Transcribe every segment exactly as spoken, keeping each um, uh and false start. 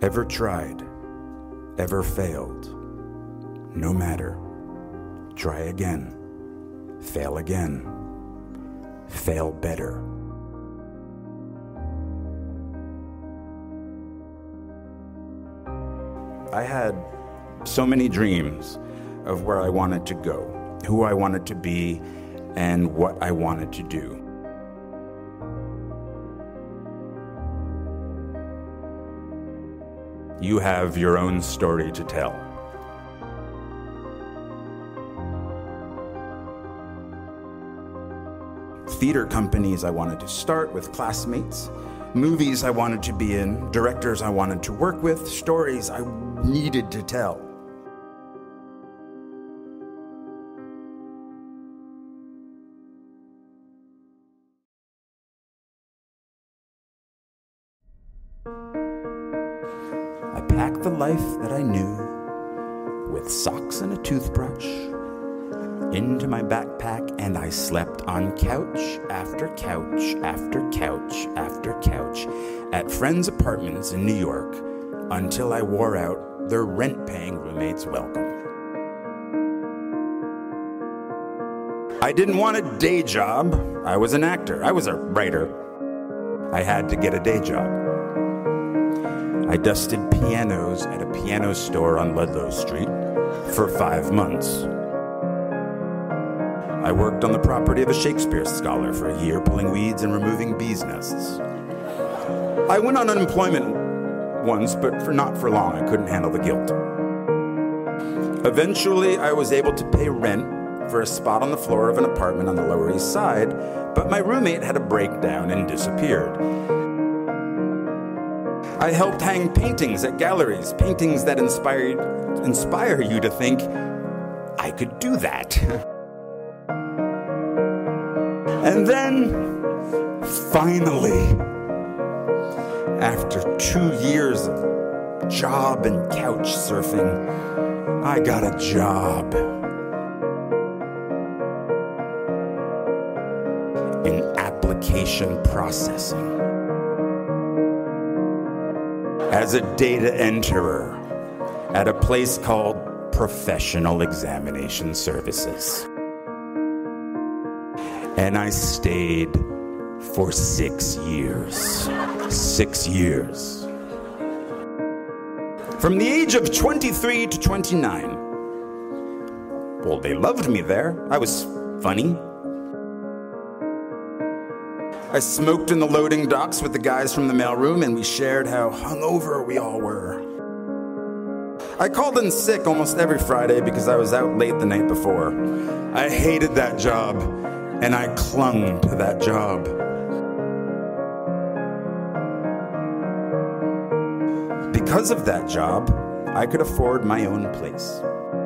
Ever tried, ever failed, no matter. Try again, fail again, fail better. I had so many dreams of where I wanted to go, who I wanted to be, and what I wanted to do. You have your own story to tell. Theater companies I wanted to start with classmates, movies I wanted to be in, directors I wanted to work with, stories I needed to tell. I packed the life that I knew with socks and a toothbrush into my backpack, and I slept on couch after couch after couch after couch at friends' apartments in New York until I wore out their rent-paying roommates' welcome. I didn't want a day job. I was an actor. I was a writer. I had to get a day job. I dusted pianos at a piano store on Ludlow Street for five months. I worked on the property of a Shakespeare scholar for a year, pulling weeds and removing bees' nests. I went on unemployment once, but for not for long. I couldn't handle the guilt. Eventually, I was able to pay rent for a spot on the floor of an apartment on the Lower East Side, but my roommate had a breakdown and disappeared. I helped hang paintings at galleries, paintings that inspired, inspire you to think, I could do that. And then, finally, after two years of job and couch surfing, I got a job in application processing as a data enterer at a place called Professional Examination Services. And I stayed for six years. Six years. From the age of twenty-three to twenty-nine. Well, they loved me there. I was funny. I smoked in the loading docks with the guys from the mailroom, and we shared how hungover we all were. I called in sick almost every Friday because I was out late the night before. I hated that job. And I clung to that job. Because of that job, I could afford my own place.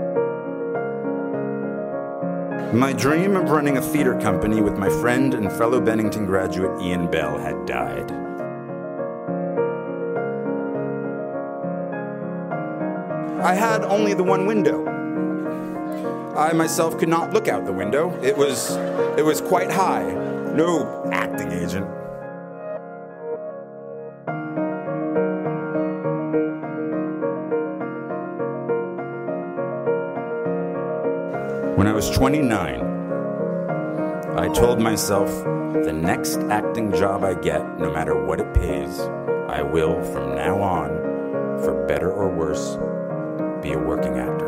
My dream of running a theater company with my friend and fellow Bennington graduate Ian Bell had died. I had only the one window. I myself could not look out the window. It was, it was quite high. No acting agent. When I was twenty-nine, I told myself, the next acting job I get, no matter what it pays, I will, from now on, for better or worse, be a working actor.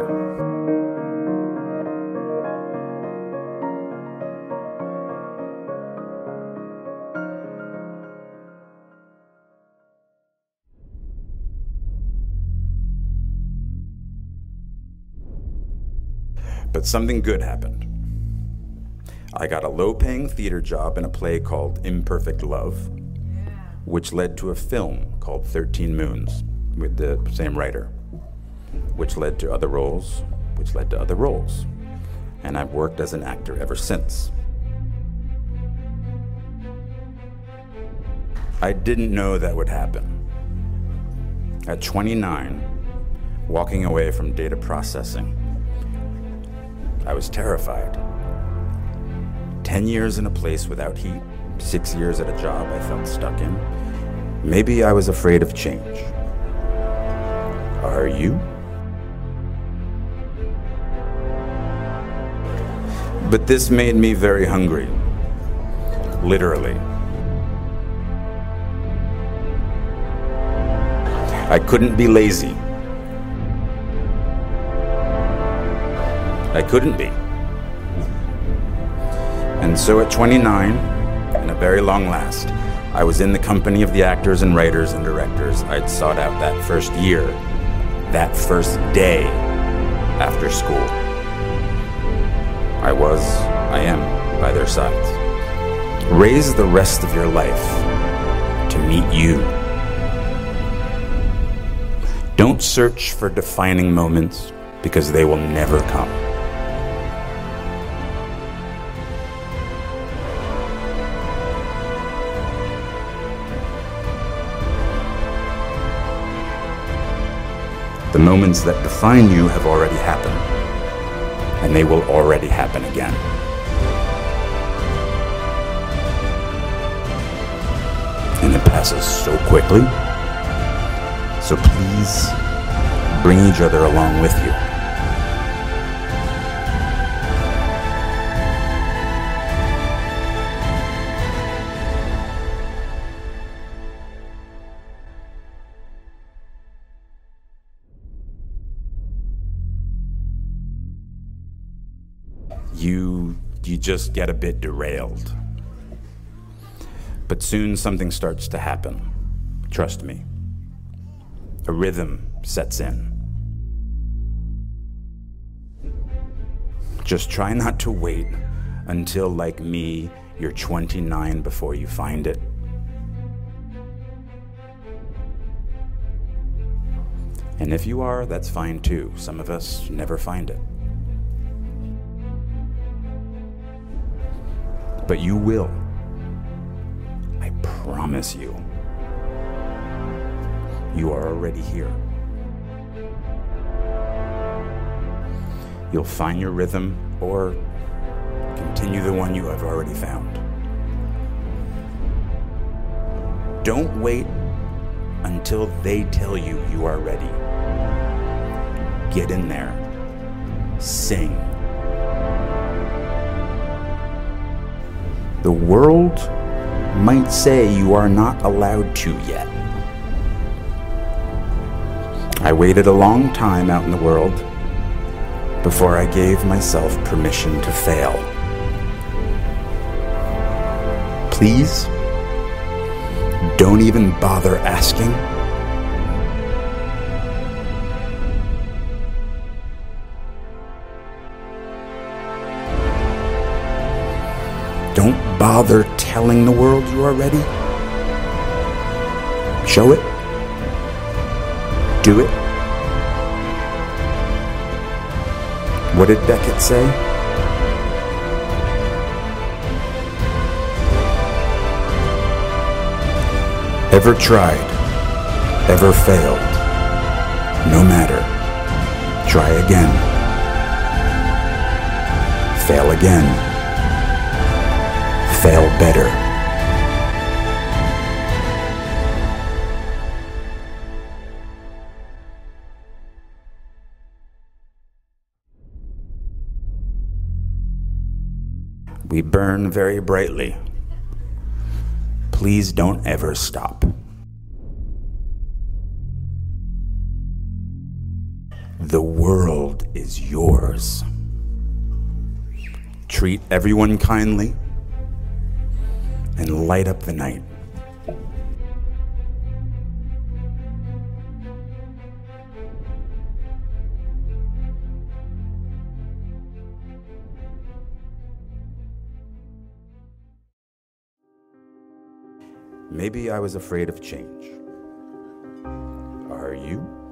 But something good happened. I got a low-paying theater job in a play called Imperfect Love, which led to a film called thirteen Moons with the same writer, which led to other roles, which led to other roles. And I've worked as an actor ever since. I didn't know that would happen. At twenty-nine, walking away from data processing, I was terrified. Ten years in a place without heat, six years at a job I felt stuck in. Maybe I was afraid of change. Are you? But this made me very hungry. Literally. I couldn't be lazy. I couldn't be. And so at twenty-nine, and a very long last, I was in the company of the actors and writers and directors I'd sought out that first year, that first day after school. I was, I am, by their sides. Raise the rest of your life to meet you. Don't search for defining moments, because they will never come. The moments that define you have already happened, and they will already happen again. And it passes so quickly, so please bring each other along with you. You, you just get a bit derailed. But soon something starts to happen. Trust me. A rhythm sets in. Just try not to wait until, like me, you're twenty-nine before you find it. And if you are, that's fine too. Some of us never find it. But you will. I promise you. You are already here. You'll find your rhythm or continue the one you have already found. Don't wait until they tell you you are ready. Get in there. Sing. The world might say you are not allowed to yet. I waited a long time out in the world before I gave myself permission to fail. Please, don't even bother asking. Don't bother telling the world you are ready. Show it. Do it. What did Beckett say? Ever tried, ever failed, no matter. Try again. Fail again. Fail better. We burn very brightly. Please don't ever stop. The world is yours. Treat everyone kindly and light up the night. Maybe I was afraid of change. Are you?